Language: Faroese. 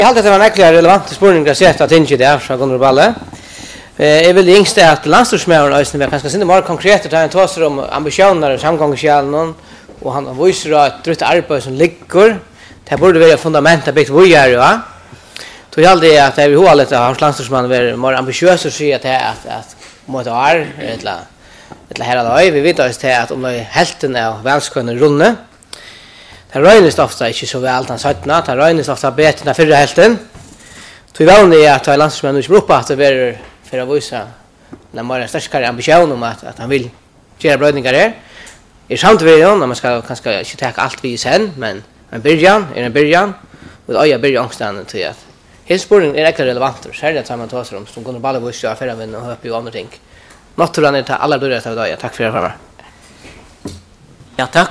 Jag hade det var en äckligare relevant spårning att sätta tinge där så Gunnar Balle. Jag vill yngsta att landslagsmännen ösnen vi kanske synda mer konkret att han tar om ambitioner och samgångsjälen och han visar att drutta arbete som ligger. Det borde vara fundamentet bit vi gör va. Då gällde det att vi håller det att landslagsmännen var mer ambitiösa och säga att mot är ett hela dag vi vet att om det hälften av välskunna runde. Det regnas ofta inte så väl han sagt att det regnas ofta bättre än förra hälften. Så vi vanliga att landslagsmännen inte upp att det är för att visa när man har starkare ambition om att han vill göra blödningar här. I samtidigt när man ska kanske inte ta allt vi sen men en början och jag börjar angsten till att hälsporen är inte relevant så är det att man tar sig om som Gunnar Balle vill köra förra vänner och höpa ju andra ting. Naturen är alla dörrar av dag. Tack för det. Ja, tack.